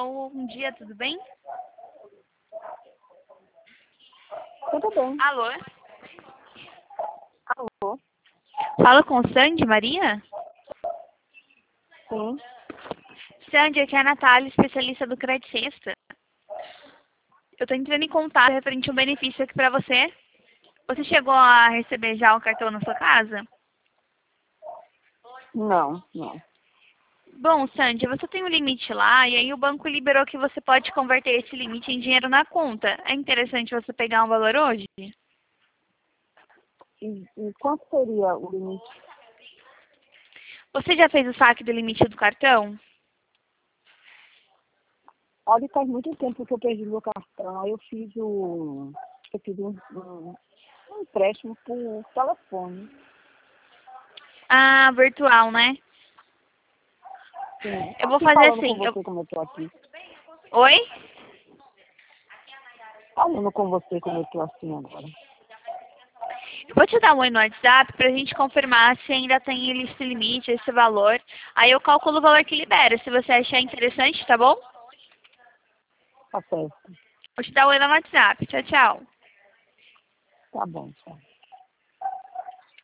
bom dia, tudo bem? Tudo bem. Alô? Alô? Fala com Sandy, Maria? Sim. Sandy, aqui é a Natália, especialista do Credit Sexta. Eu tô entrando em contato referente a um benefício aqui pra você. Você chegou a receber já o cartão na sua casa? Não. Bom, Sandy, você tem um limite lá e aí o banco liberou que você pode converter esse limite em dinheiro na conta. É interessante você pegar um valor hoje? E quanto seria o limite? Você já fez o saque do limite do cartão? Olha, faz muito tempo que eu perdi meu cartão. Aí eu fiz um empréstimo por telefone. Ah, virtual, né? Sim. Eu vou Aqui fazer falando com assim. você como eu tô aqui. Oi? Falando com você como eu tô assim agora. Eu vou te dar um oi no WhatsApp pra gente confirmar se ainda tem esse limite, esse valor. Aí eu calculo o valor que libera, se você achar interessante, tá bom? Tá certo. Vou te dar um oi no WhatsApp. Tchau, tchau. Tá bom, tchau.